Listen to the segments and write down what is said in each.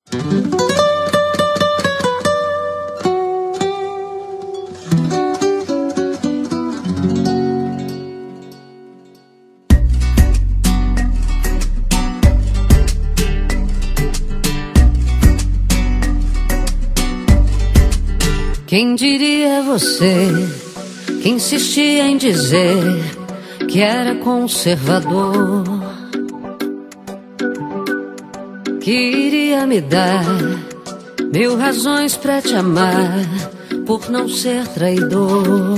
Quem diria você que insistia em dizer que era conservador, que iria me dar 1000 razões pra te amar por não ser traidor.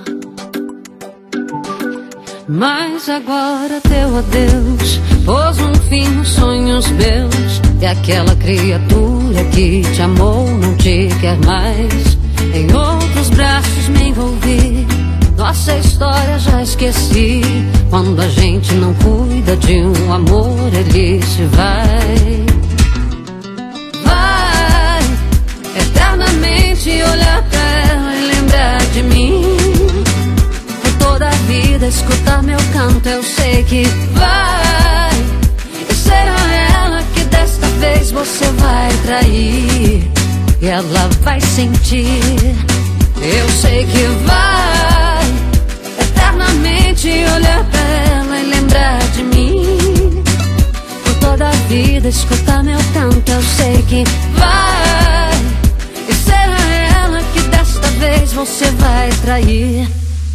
Mas agora teu adeus pôs um fim nos sonhos meus, e aquela criatura que te amou não te quer mais. Em outros braços me envolvi, nossa história já esqueci. Quando a gente não cuida de um amor, ele se vai. Vai eternamente olhar pra ela e lembrar de mim. Por toda a vida escutar meu canto, eu sei que vai. E será ela que desta vez você vai trair, e ela vai sentir, eu sei que vai eternamente olhar pra ela e lembrar de mim. Por toda a vida escutar meu canto, eu sei que vai. E será ela que desta vez você vai trair.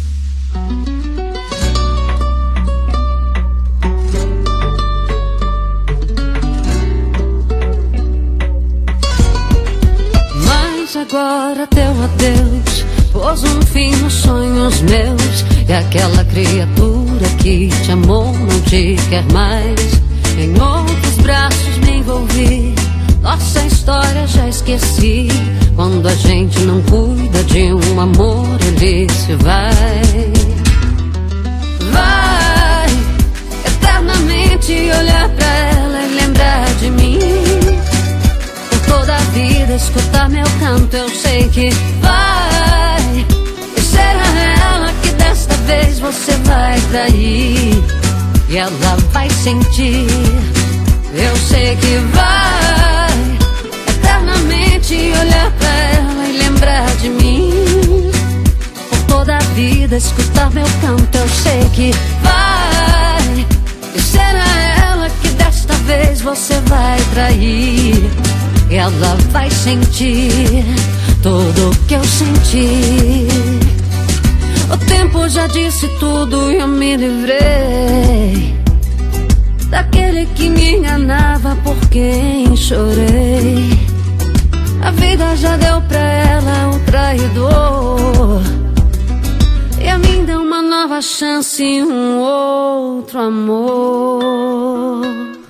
Agora teu adeus pôs um fim nos sonhos meus, e aquela criatura que te amou não te quer mais. Em outros braços me envolvi, nossa história já esqueci. Quando a gente não cuida de um amor, ele se vai. Vai eternamente olhar pra ela e lembrar de mim. Toda a vida escutar meu canto, eu sei que vai. E será ela que desta vez você vai trair, e ela vai sentir, eu sei que vai eternamente olhar pra ela e lembrar de mim. Por toda a vida escutar meu canto, eu sei que vai. E será ela que desta vez você vai trair, e ela vai sentir tudo o que eu senti. O tempo já disse tudo e eu me livrei daquele que me enganava, por quem chorei. A vida já deu pra ela o traidor, e a mim deu uma nova chance e um outro amor.